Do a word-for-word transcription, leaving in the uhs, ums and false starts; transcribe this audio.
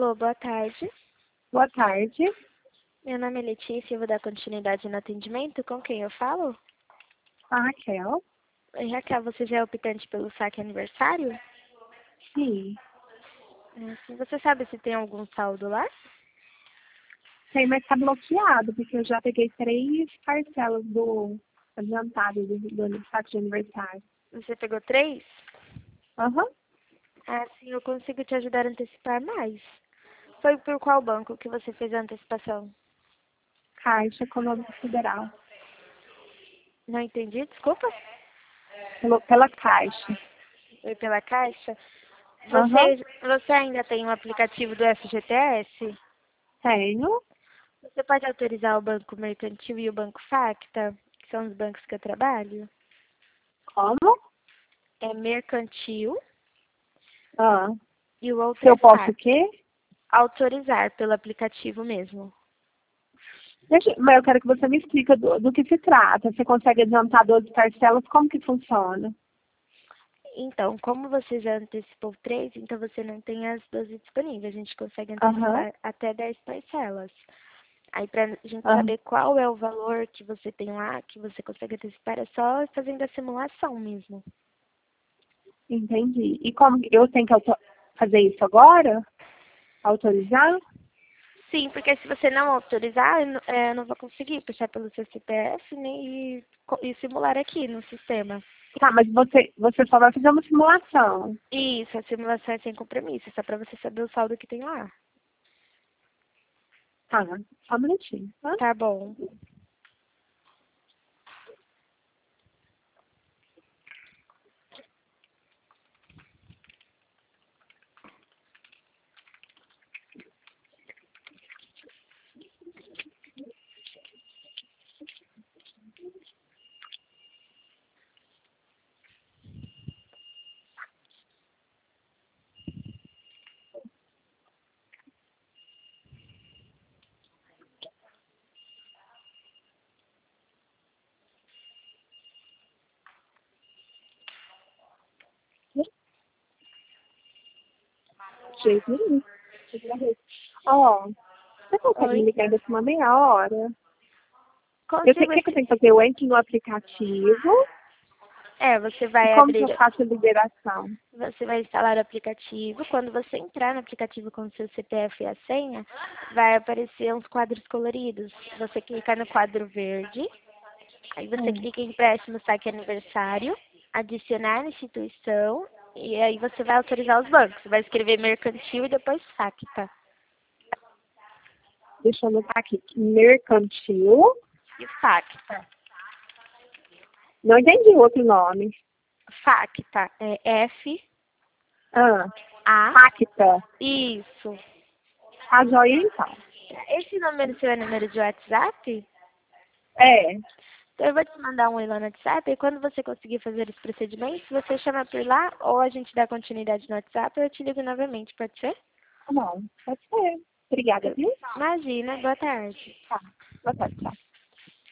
Alô, boa tarde. Boa tarde. Meu nome é Letícia e eu vou dar continuidade no atendimento. Com quem eu falo? A Raquel? Oi, Raquel, você já é optante pelo saque aniversário? Sim. É, sim. Você sabe se tem algum saldo lá? Tem, mas tá bloqueado, porque eu já peguei três parcelas do adiantado do, do saque de aniversário. Você pegou três? Aham. Ah, sim, eu consigo te ajudar a antecipar mais. Foi por qual banco que você fez a antecipação? Caixa Econômica Federal. Não entendi, desculpa. Pelo, pela Caixa. Foi pela Caixa? Aham. Você, você ainda tem o aplicativo do F G T S? Tenho. Você pode autorizar o Banco Mercantil e o Banco Facta, que são os bancos que eu trabalho? Como? É Mercantil Ah. e o outro Se é eu posso o Facta. quê? Autorizar pelo aplicativo mesmo. Deixa, mas eu quero que você me explique do, do que se trata. Você consegue adiantar doze parcelas? Como que funciona? Então, como você já antecipou três, então você não tem as doze disponíveis. A gente consegue Aham. antecipar até dez parcelas. Aí, pra gente Aham. saber qual é o valor que você tem lá, que você consegue antecipar, é só fazendo a simulação mesmo. Entendi. E como eu tenho que auto- fazer isso agora? Autorizar? Sim, porque se você não autorizar, eu não, é, eu não vou conseguir puxar pelo seu C P F nem e, co- e simular aqui no sistema. Tá, mas você, você só vai fazer uma simulação. Isso, a simulação é sem compromisso, só para você saber o saldo que tem lá. Tá, só um minutinho. Tá? Tá bom. Jeito nenhum. Ó, você consegue me Oi? ligar daqui uma meia hora? Eu tenho, o Consigo que, que eu esse... tenho que fazer? Eu entro no aplicativo É, você e vai como que eu abrir... faço a liberação? Você vai instalar o aplicativo. Quando você entrar no aplicativo com o seu C P F e a senha, vai aparecer uns quadros coloridos. Você clica no quadro verde. Aí você Hum, clica em empréstimo saque aniversário, adicionar na instituição, e aí você vai autorizar os bancos. Você vai escrever mercantil e depois saque, tá? deixa eu anotar aqui. Mercantil. E saque, tá? Não entendi o outro nome. Saque, tá? É F, Ah, A, Pacta. isso. A joia então. Esse número seu é número de WhatsApp? É, Então eu vou te mandar um oi lá no WhatsApp e quando você conseguir fazer os procedimentos, você chama por lá ou a gente dá continuidade no WhatsApp ou eu te ligo novamente, pode ser? tá bom. Pode ser. Obrigada, viu? Imagina, boa tarde. Tá. Boa tarde, tchau.